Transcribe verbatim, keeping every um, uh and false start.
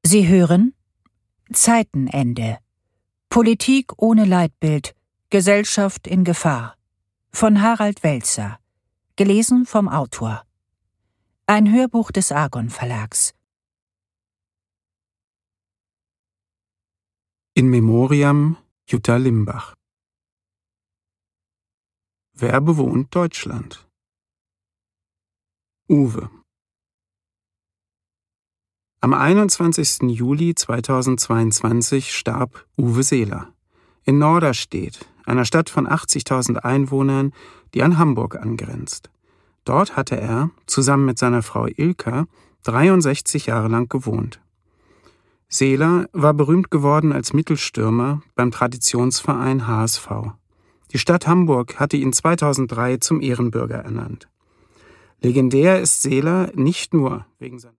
Sie hören Zeitenende. Politik ohne Leitbild. Gesellschaft in Gefahr. Von Harald Welzer. Gelesen vom Autor. Ein Hörbuch des Argon Verlags. In Memoriam Jutta Limbach. Wer bewohnt Deutschland? Uwe. Am einundzwanzigsten Juli zweitausendzweiundzwanzig starb Uwe Seeler in Norderstedt, einer Stadt von achtzigtausend Einwohnern, die an Hamburg angrenzt. Dort hatte er, zusammen mit seiner Frau Ilka, dreiundsechzig Jahre lang gewohnt. Seeler war berühmt geworden als Mittelstürmer beim Traditionsverein H S V. Die Stadt Hamburg hatte ihn zweitausenddrei zum Ehrenbürger ernannt. Legendär ist Seeler nicht nur wegen seiner